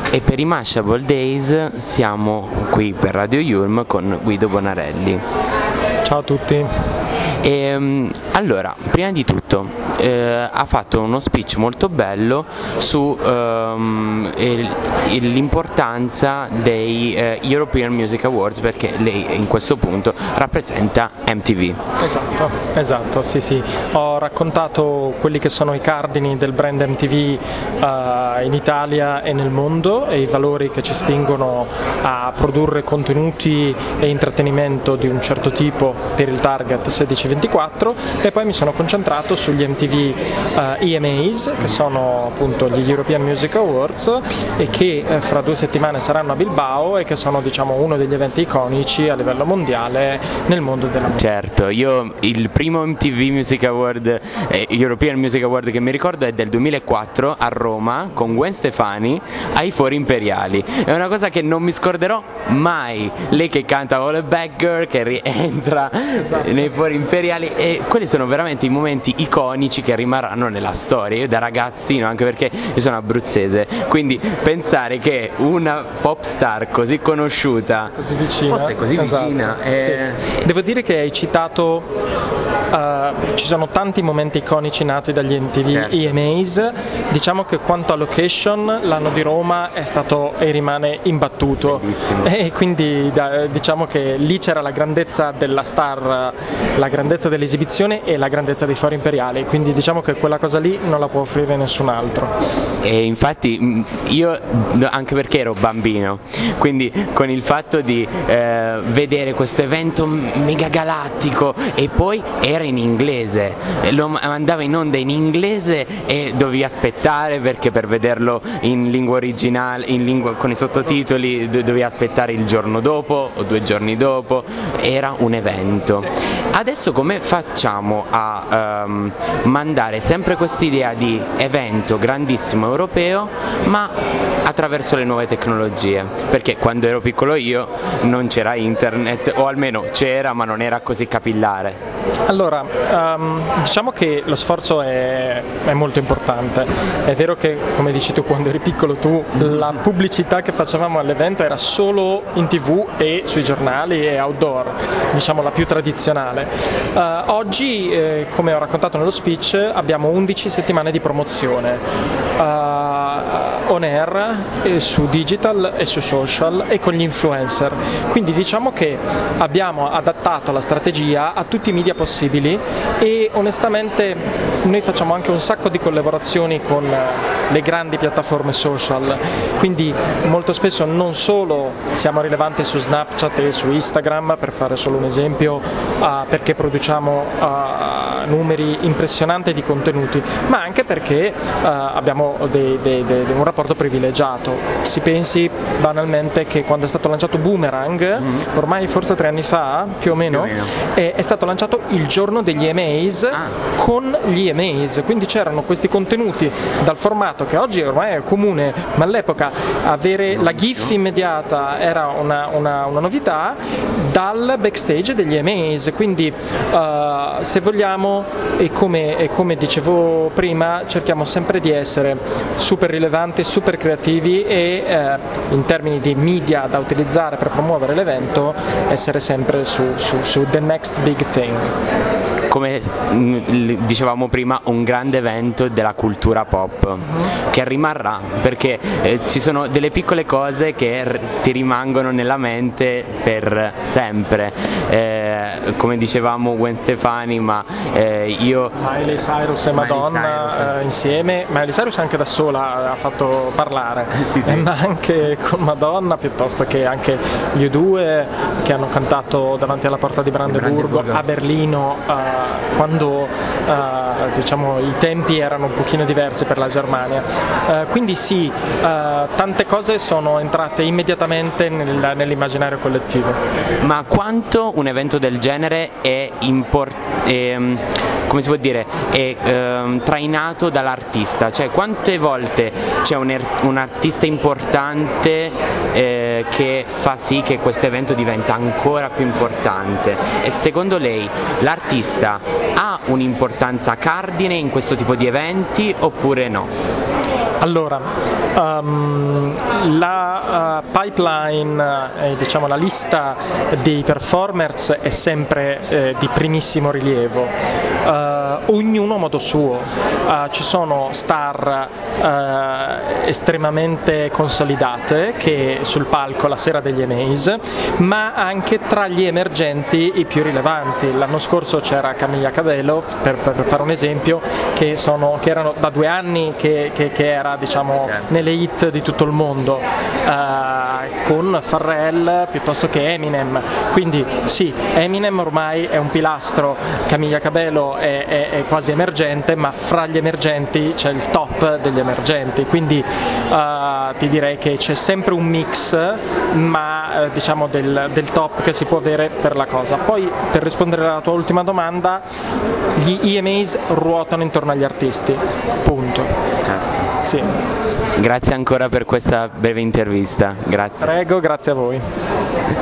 E per i Mashable Days siamo qui per Radio Yulm con Guido Bonarelli. Ciao a tutti. Allora, prima di tutto ha fatto uno speech molto bello su l'importanza dei European Music Awards, perché lei in questo punto rappresenta MTV. Esatto, sì. Ho raccontato quelli che sono i cardini del brand MTV in Italia e nel mondo e i valori che ci spingono a produrre contenuti e intrattenimento di un certo tipo per il target 16-24, e poi mi sono concentrato sugli MTV EMAs, che sono appunto gli European Music Awards e che fra 2 settimane saranno a Bilbao e che sono, diciamo, uno degli eventi iconici a livello mondiale nel mondo della musica. Certo, io il primo MTV Music Award, European Music Award che mi ricordo è del 2004 a Roma con Gwen Stefani ai Fori Imperiali. È una cosa che non mi scorderò mai, lei che canta All a Bad Girl, che rientra nei Fori Imperiali, e quelli sono veramente i momenti iconici che rimarranno nella storia. Io da ragazzino, anche perché io sono abruzzese, quindi pensare che una pop star così conosciuta fosse così vicina. Sì. Devo dire che hai citato ci sono tanti momenti iconici nati dagli MTV EMAs. Diciamo che quanto a location l'anno di Roma è stato e rimane imbattuto. Bellissimo. E quindi diciamo che lì c'era la grandezza della star, la grandezza dell'esibizione e la grandezza dei Fori Imperiali, quindi diciamo che quella cosa lì non la può offrire nessun altro. E infatti io, anche perché ero bambino, quindi con il fatto di vedere questo evento mega galattico, e poi era in inglese, lo mandava in onda in inglese e dovevi aspettare, perché per vederlo in lingua originale, con i sottotitoli, dovevi aspettare il giorno dopo o 2 giorni dopo. Era un evento. Adesso come facciamo a mandare sempre quest'idea di evento grandissimo europeo, ma attraverso le nuove tecnologie? Perché quando ero piccolo io non c'era internet, o almeno c'era ma non era così capillare. Allora, diciamo che lo sforzo è molto importante. È vero che, come dici tu, quando eri piccolo tu, la pubblicità che facevamo all'evento era solo in TV e sui giornali e outdoor, diciamo la più tradizionale. Oggi, come ho raccontato nello speech, abbiamo 11 settimane di promozione on air, su digital e su social e con gli influencer. Quindi diciamo che abbiamo adattato la strategia a tutti i media possibili, e onestamente noi facciamo anche un sacco di collaborazioni con le grandi piattaforme social, quindi molto spesso non solo siamo rilevanti su Snapchat e su Instagram, per fare solo un esempio, perché produciamo numeri impressionanti di contenuti, ma anche perché abbiamo un rapporto privilegiato. Si pensi banalmente che quando è stato lanciato Boomerang, ormai forse 3 anni fa, più o meno. È stato lanciato il giorno degli EMAs con gli EMAs, quindi c'erano questi contenuti dal formato che oggi ormai è comune, ma all'epoca avere la GIF immediata era una novità, dal backstage degli EMAs. Quindi se vogliamo, e come dicevo prima, cerchiamo sempre di essere super rilevanti, super creativi e in termini di media da utilizzare per promuovere l'evento, essere sempre su the next big thing. Come dicevamo prima, un grande evento della cultura pop che rimarrà, perché ci sono delle piccole cose che ti rimangono nella mente per sempre, come dicevamo Gwen Stefani, ma io Miley Cyrus e Madonna insieme. Miley Cyrus anche da sola ha fatto parlare, sì. Ma anche con Madonna, piuttosto che anche gli U2 che hanno cantato davanti alla porta di Brandeburgo a Berlino, quando diciamo i tempi erano un pochino diversi per la Germania. Quindi sì, tante cose sono entrate immediatamente nell'immaginario collettivo. Ma quanto un evento del genere è come si può dire, è trainato dall'artista? Cioè, quante volte c'è un artista importante che fa sì che questo evento diventa ancora più importante? E secondo lei l'artista ha un'importanza cardine in questo tipo di eventi oppure no? Allora, la pipeline, diciamo la lista dei performers è sempre di primissimo rilievo, ognuno a modo suo. Ci sono star estremamente consolidate che sul palco la sera degli EMAs, ma anche tra gli emergenti i più rilevanti. L'anno scorso c'era Camilla Cabello, per fare un esempio, che erano da 2 anni che era, diciamo, nelle hit di tutto il mondo, con Pharrell piuttosto che Eminem. Quindi sì, Eminem ormai è un pilastro, Camilla Cabello è quasi emergente, ma fra gli emergenti c'è il top degli emergenti, quindi ti direi che c'è sempre un mix, ma diciamo del top che si può avere per la cosa. Poi, per rispondere alla tua ultima domanda, gli EMAs ruotano intorno agli artisti, punto. Certo. Sì. Grazie ancora per questa breve intervista. Grazie. Prego, grazie a voi.